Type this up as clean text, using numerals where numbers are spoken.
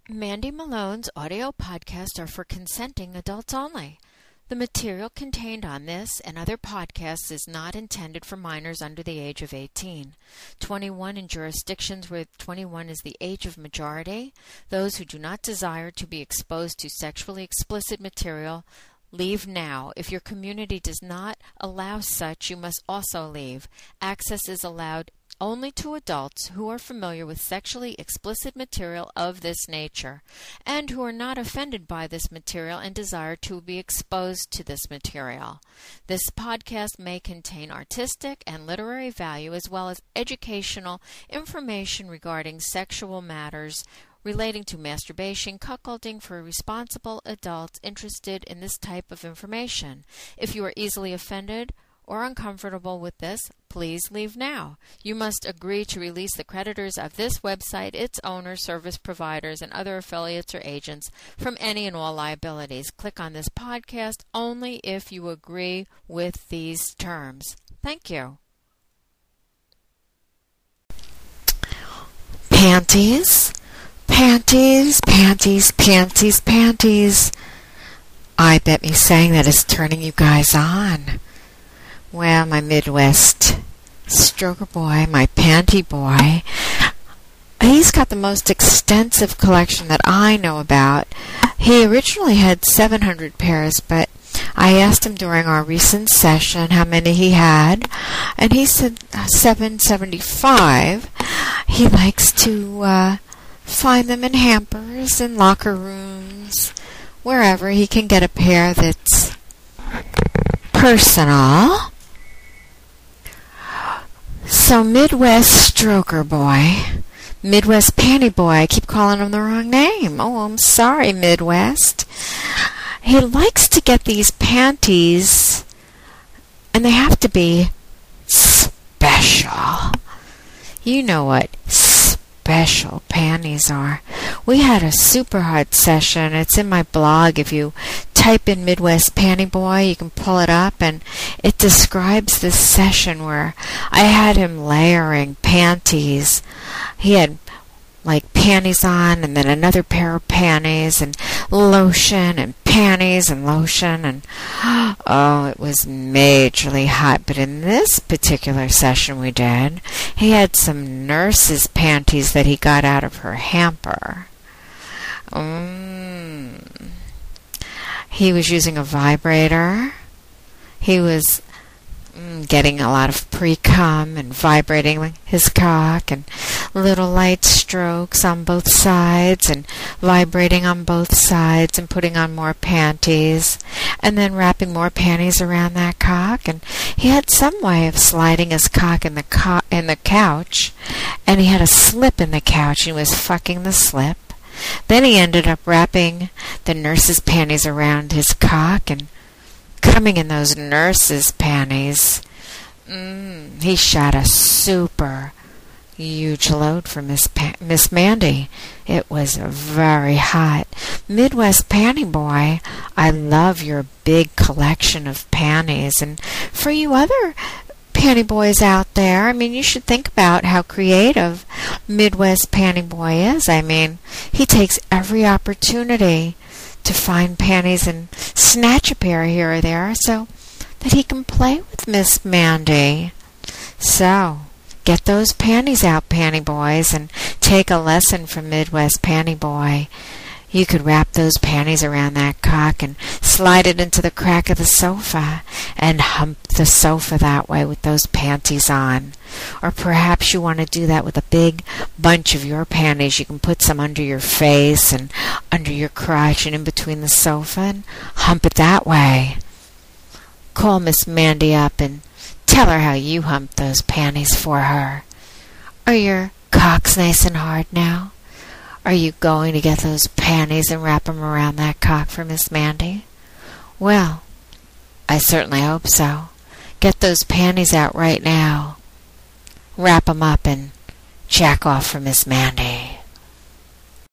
Mandy Malone's audio podcasts are for consenting adults only. The material contained on this and other podcasts is not intended for minors under the age of 18. 21 in jurisdictions where 21 is the age of majority. Those who do not desire to be exposed to sexually explicit material, leave now. If your community does not allow such, you must also leave. Access is allowed only to adults who are familiar with sexually explicit material of this nature and who are not offended by this material and desire to be exposed to this material. This podcast may contain artistic and literary value as well as educational information regarding sexual matters relating to masturbation, cuckolding for responsible adults interested in this type of information. If you are easily offended or uncomfortable with this, please leave now. You must agree to release the creditors of this website, its owners, service providers, and other affiliates or agents from any and all liabilities. Click on this podcast only if you agree with these terms. Thank you. Panties, panties, panties, panties, panties. I bet me saying that is turning you guys on. Well, my Midwest stroker boy, my panty boy, he's got the most extensive collection that I know about. He originally had 700 pairs, but I asked him during our recent session how many he had, and he said 775. He likes to find them in hampers, in locker rooms, wherever he can get a pair that's personal. So Midwest stroker boy, Midwest panty boy, I keep calling him the wrong name. Oh, I'm sorry, Midwest. He likes to get these panties, and they have to be special. You know what special panties are. We had a super hard session. It's in my blog. If you type in Midwest Panty Boy, you can pull it up, and it describes this session where I had him layering panties. He had like panties on and then another pair of panties and lotion and panties and lotion, and oh, it was majorly hot. But in this particular session we did, he had some nurse's panties that he got out of her hamper. He was using a vibrator. He was getting a lot of pre-cum and vibrating his cock and little light strokes on both sides and vibrating on both sides and putting on more panties and then wrapping more panties around that cock. And he had some way of sliding his cock in the couch, and he had a slip in the couch. He was fucking the slip. Then he ended up wrapping the nurse's panties around his cock and coming in those nurse's panties. He shot a super huge load for Miss Mandy. It was very hot. Midwest Panty Boy, I love your big collection of panties. And for you other panty boys out there, I mean, you should think about how creative Midwest Panty Boy is. I mean, he takes every opportunity to find panties and snatch a pair here or there so that he can play with Miss Mandy. So, get those panties out, panty boys, and take a lesson from Midwest Panty Boy. You could wrap those panties around that cock and slide it into the crack of the sofa and hump the sofa that way with those panties on. Or perhaps you want to do that with a big bunch of your panties. You can put some under your face and under your crotch and in between the sofa and hump it that way. Call Miss Mandy up and tell her how you humped those panties for her. Are your cocks nice and hard now? Are you going to get those panties and wrap them around that cock for Miss Mandy? Well, I certainly hope so. Get those panties out right now. Wrap 'em up and jack off for Miss Mandy.